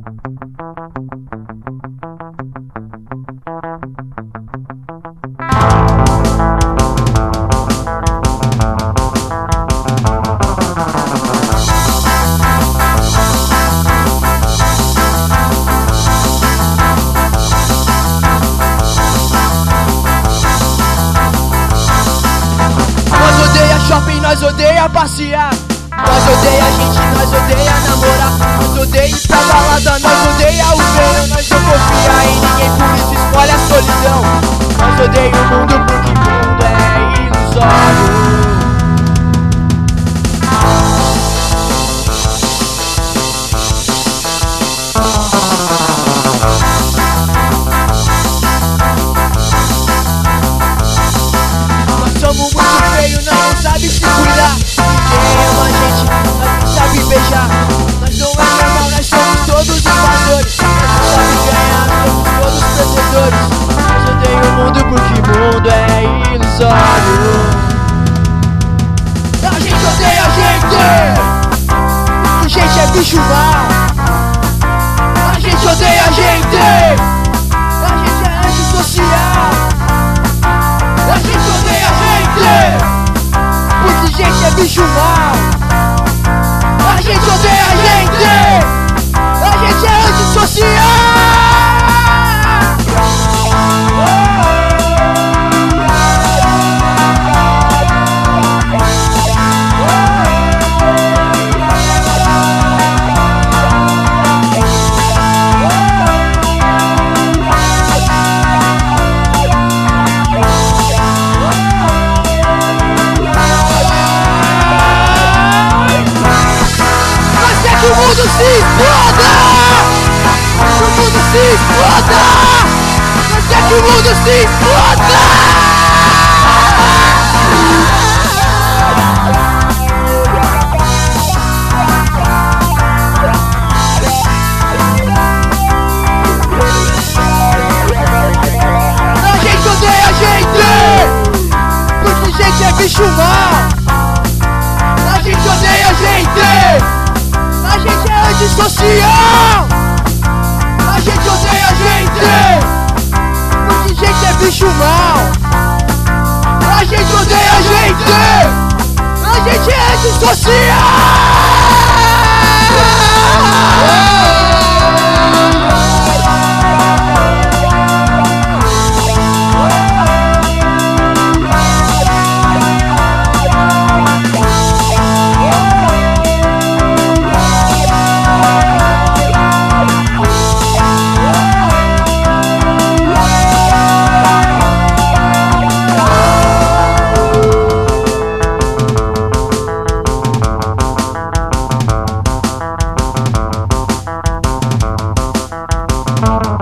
Shopping, nós odeia passear. Nós odeia gente, nós odeia namorar. Nós odeia ir pra balada, nós odeia o verão. Nós não confia em ninguém, por isso escolhe a solidão. Nós odeia o mundo porque o mundo é ilusório. Somos muito feios, nós não sabe se cuidar. Ninguém ama a gente, nós não sabe beijar. Nós não é normal, nós somos todos invasores. Nós não sabe ganhar, somos todos perdedores. Nós odeio o mundo porque o mundo é ilusório. A gente odeia a gente, porque gente é bicho mal. A gente odeia a gente é antissocial. A gente odeia a gente, porque gente é bicho mal. A gente odeia a gente é antissocial. Que o mundo se exploda! Que o mundo se exploda! Nós quer que o mundo se exploda! A gente odeia a gente! Porque gente é bicho mal! A gente odeia a gente! A gente é antissocial! A gente odeia a gente! Porque gente é bicho mal! A gente odeia a gente é antissocial! Bye.